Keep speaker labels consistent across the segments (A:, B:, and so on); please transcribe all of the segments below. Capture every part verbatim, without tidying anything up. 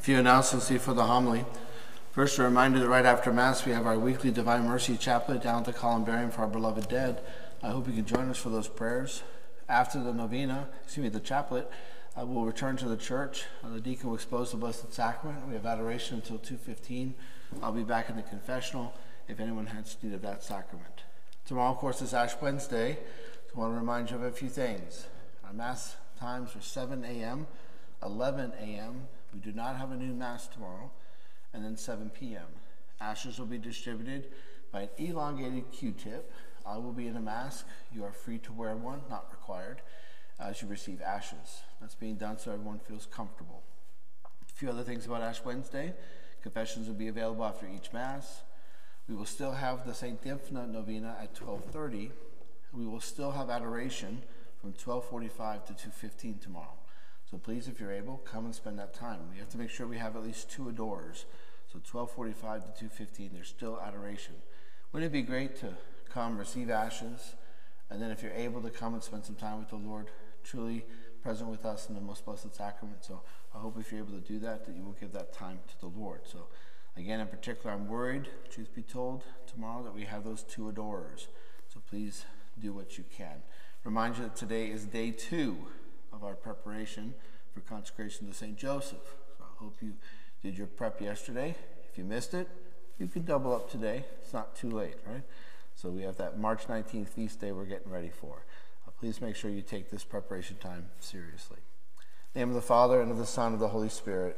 A: few announcements for the homily. First, a reminder that right after Mass, we have our weekly Divine Mercy Chaplet down at the Columbarium for our beloved dead. I hope you can join us for those prayers. After the novena, excuse me, the chaplet, uh, we'll return to the church. Uh, the deacon will expose the Blessed Sacrament. We have adoration until two fifteen. I'll be back in the confessional if anyone has need of that sacrament. Tomorrow, of course, is Ash Wednesday. So I want to remind you of a few things. Our Mass times are seven a.m., eleven a.m. We do not have a new Mass tomorrow. And then seven p.m. Ashes will be distributed by an elongated Q-tip. I will be in a mask. You are free to wear one, not required, as you receive ashes. That's being done so everyone feels comfortable. A few other things about Ash Wednesday. Confessions will be available after each Mass. We will still have the Saint Dymphna Novena at twelve thirty. We will still have adoration from twelve forty-five to two fifteen tomorrow. So please, if you're able, come and spend that time. We have to make sure we have at least two adorers. So twelve forty-five to two fifteen, there's still adoration. Wouldn't it be great to come, receive ashes, and then if you're able to come and spend some time with the Lord, truly present with us in the most blessed sacrament. So I hope if you're able to do that, that you will give that time to the Lord. So again, in particular, I'm worried, truth be told, tomorrow that we have those two adorers. So please do what you can. Remind you that today is day two of our preparation for consecration to Saint Joseph. So I hope you did your prep yesterday. If you missed it, you can double up today. It's not too late, right? So we have that March nineteenth feast day we're getting ready for. Uh, please make sure you take this preparation time seriously. In the name of the Father, and of the Son, and of the Holy Spirit.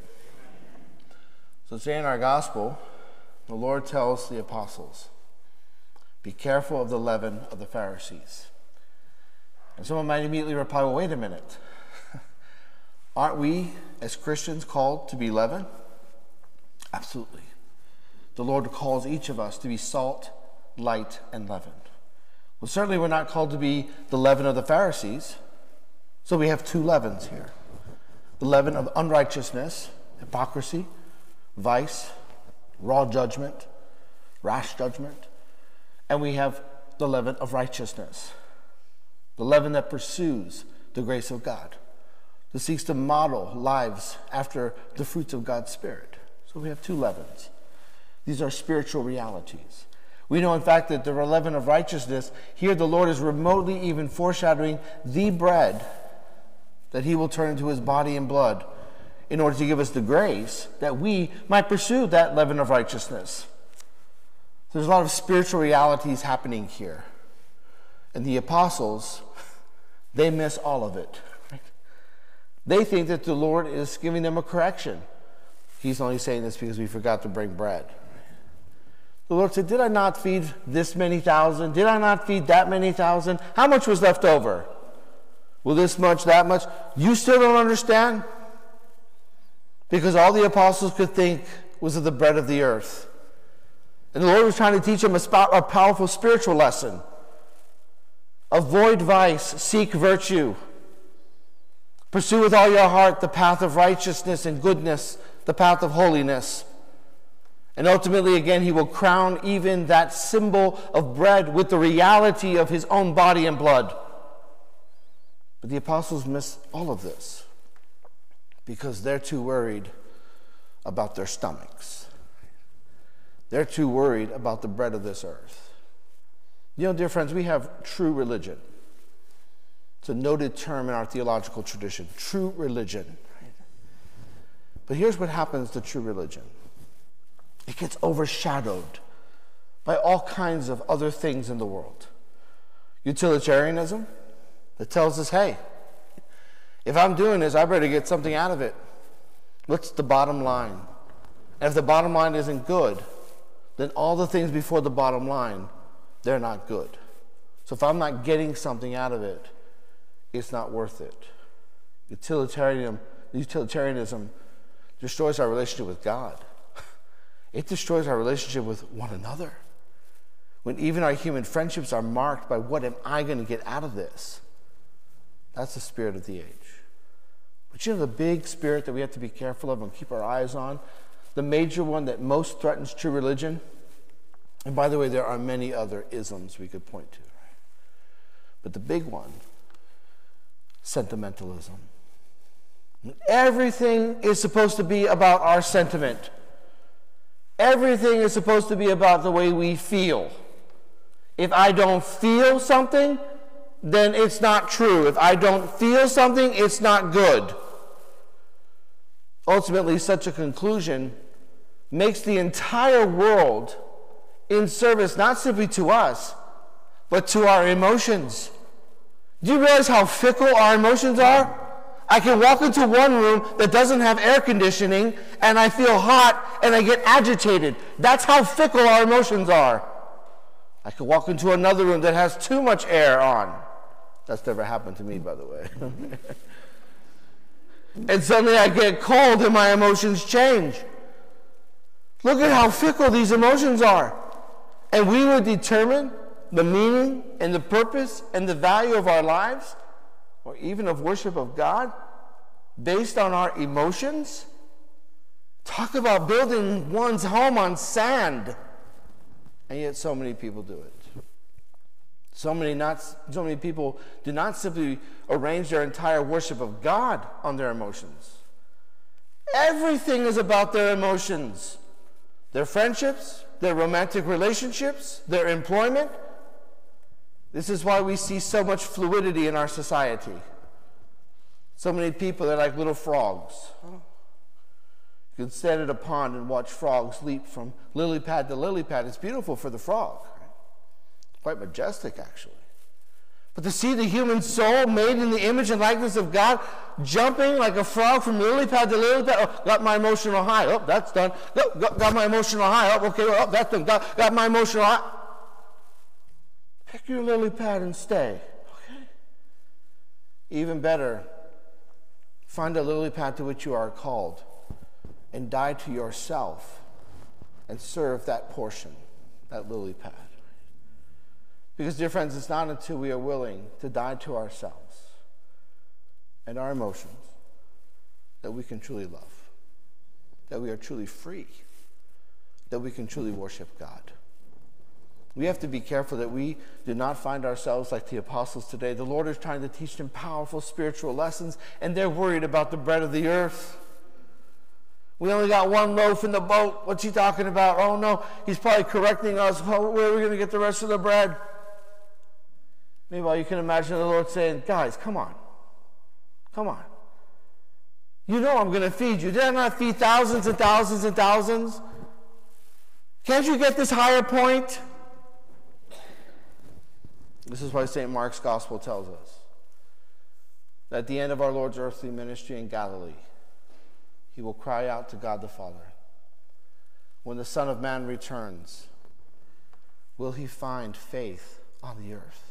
A: So today in our gospel, the Lord tells the apostles, be careful of the leaven of the Pharisees. And someone might immediately reply, well, wait a minute. Aren't we, as Christians, called to be leaven? Absolutely. The Lord calls each of us to be salt, light, and leaven. Well, certainly we're not called to be the leaven of the Pharisees. So we have two leavens here. The leaven of unrighteousness, hypocrisy, vice, raw judgment, rash judgment. And we have the leaven of righteousness, the leaven that pursues the grace of God, that seeks to model lives after the fruits of God's Spirit. So we have two leavens. These are spiritual realities. We know, in fact, that the leaven of righteousness, here the Lord is remotely even foreshadowing the bread that he will turn into his body and blood in order to give us the grace that we might pursue that leaven of righteousness. There's a lot of spiritual realities happening here. And the apostles, they miss all of it. Right? They think that the Lord is giving them a correction. He's only saying this because we forgot to bring bread. The Lord said, did I not feed this many thousand? Did I not feed that many thousand? How much was left over? Well, this much, that much. You still don't understand? Because all the apostles could think was of the bread of the earth. And the Lord was trying to teach them a, sp- a powerful spiritual lesson. Avoid vice, seek virtue. Pursue with all your heart the path of righteousness and goodness, the path of holiness. And ultimately, again, he will crown even that symbol of bread with the reality of his own body and blood. But the apostles miss all of this because they're too worried about their stomachs. They're too worried about the bread of this earth. You know, dear friends, we have true religion. It's a noted term in our theological tradition, true religion. But here's what happens to true religion. It gets overshadowed by all kinds of other things in the world. Utilitarianism that tells us, hey, if I'm doing this, I better get something out of it. What's the bottom line? And if the bottom line isn't good, then all the things before the bottom line, they're not good. So if I'm not getting something out of it, it's not worth it. Utilitarianism, utilitarianism destroys our relationship with God. It destroys our relationship with one another. When even our human friendships are marked by what am I going to get out of this? That's the spirit of the age. But you know the big spirit that we have to be careful of and keep our eyes on? The major one that most threatens true religion? And by the way, there are many other isms we could point to. Right? But the big one, sentimentalism. Everything is supposed to be about our sentiment. Everything is supposed to be about the way we feel. If I don't feel something, then it's not true. If I don't feel something, it's not good. Ultimately, such a conclusion makes the entire world in service not simply to us, but to our emotions. Do you realize how fickle our emotions are? I can walk into one room that doesn't have air conditioning, and I feel hot, and I get agitated. That's how fickle our emotions are. I could walk into another room that has too much air on. That's never happened to me, by the way. And suddenly I get cold and my emotions change. Look at how fickle these emotions are. And we would determine the meaning and the purpose and the value of our lives, or even of worship of God, based on our emotions. Talk about building one's home on sand. And yet so many people do it. So many, not, so many people do not simply arrange their entire worship of God on their emotions. Everything is about their emotions. Their friendships, their romantic relationships, their employment. This is why we see so much fluidity in our society. So many people are like little frogs. You can stand at a pond and watch frogs leap from lily pad to lily pad. It's beautiful for the frog. It's quite majestic, actually. But to see the human soul made in the image and likeness of God, jumping like a frog from lily pad to lily pad. Oh, got my emotional high. Oh, that's done. Got, got, got my emotional high. Oh, okay, oh, that's done. Got, got my emotional high. Pick your lily pad and stay. Okay. Even better, find a lily pad to which you are called, and die to yourself and serve that portion, that lily pad. Because, dear friends, it's not until we are willing to die to ourselves and our emotions that we can truly love, that we are truly free, that we can truly worship God. We have to be careful that we do not find ourselves like the apostles today. The Lord is trying to teach them powerful spiritual lessons, and they're worried about the bread of the earth. We only got one loaf in the boat. What's he talking about? Oh, no, he's probably correcting us. Oh, where are we going to get the rest of the bread? Meanwhile, you can imagine the Lord saying, guys, come on. Come on. You know I'm going to feed you. Did I not feed thousands and thousands and thousands? Can't you get this higher point? This is why Saint Mark's Gospel tells us that at the end of our Lord's earthly ministry in Galilee, he will cry out to God the Father. When the Son of Man returns, will he find faith on the earth?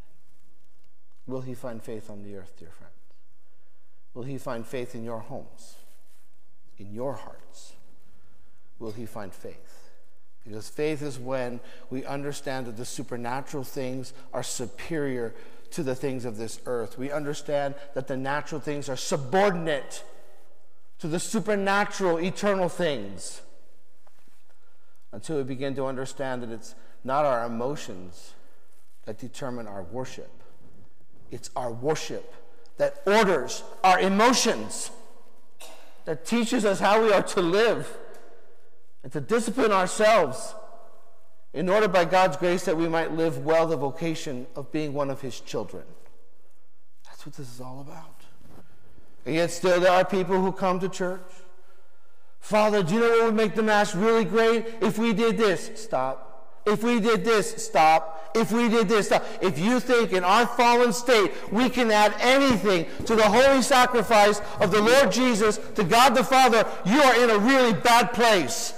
A: Will he find faith on the earth, dear friends? Will he find faith in your homes, in your hearts? Will he find faith? Because faith is when we understand that the supernatural things are superior to the things of this earth. We understand that the natural things are subordinate to the supernatural, eternal things. Until we begin to understand that it's not our emotions that determine our worship. It's our worship that orders our emotions, that teaches us how we are to live and to discipline ourselves in order by God's grace that we might live well the vocation of being one of his children. That's what this is all about. And yet still there are people who come to church. Father, do you know what would make the Mass really great? If we did this, stop. If we did this, stop. If we did this, stop. If you think in our fallen state we can add anything to the holy sacrifice of the Lord Jesus to God the Father, you are in a really bad place.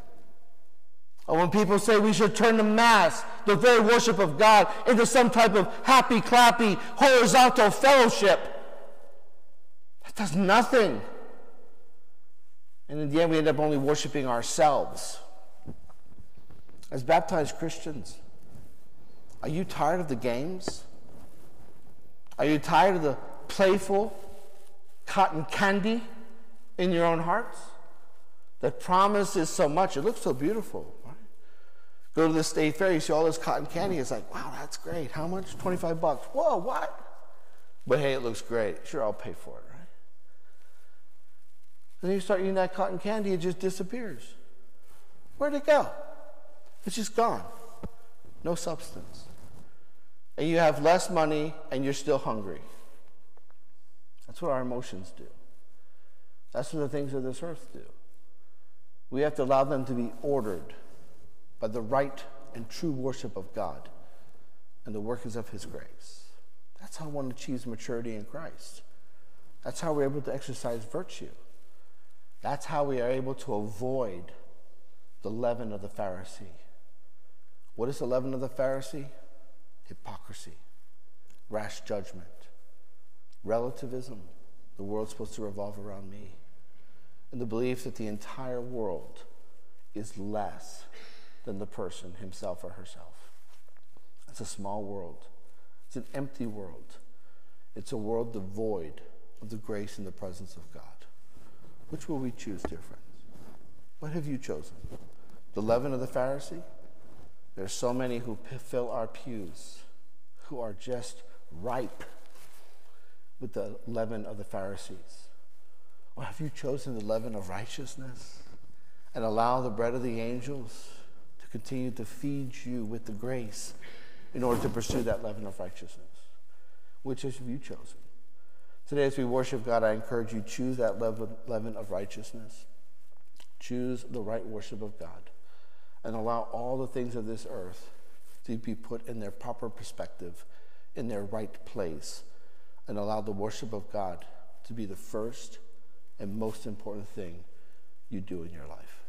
A: Or when people say we should turn the Mass, the very worship of God, into some type of happy, clappy, horizontal fellowship, that does nothing. And in the end, we end up only worshiping ourselves. As baptized Christians, are you tired of the games? Are you tired of the playful cotton candy in your own hearts that promises so much? It looks so beautiful. Right? Go to the state fair, you see all this cotton candy. It's like, wow, that's great. How much? twenty-five bucks. Whoa, what? But hey, it looks great. Sure, I'll pay for it, right? And then you start eating that cotton candy, it just disappears. Where'd it go? It's just gone. No substance. And you have less money and you're still hungry. That's what our emotions do. That's what the things of this earth do. We have to allow them to be ordered by the right and true worship of God and the workings of his grace. That's how one achieves maturity in Christ. That's how we're able to exercise virtue. That's how we are able to avoid the leaven of the Pharisee. What is the leaven of the Pharisee? Hypocrisy, rash judgment, relativism. The world's supposed to revolve around me. And the belief that the entire world is less than the person himself or herself. It's a small world. It's an empty world. It's a world devoid of the grace and the presence of God. Which will we choose, dear friends? What have you chosen? The leaven of the Pharisee? There are so many who fill our pews who are just ripe with the leaven of the Pharisees. Or have you chosen the leaven of righteousness and allow the bread of the angels to continue to feed you with the grace in order to pursue that leaven of righteousness? Which have you chosen? Today as we worship God, I encourage you, choose that leaven of righteousness. Choose the right worship of God and allow all the things of this earth to be put in their proper perspective, in their right place, and allow the worship of God to be the first and most important thing you do in your life.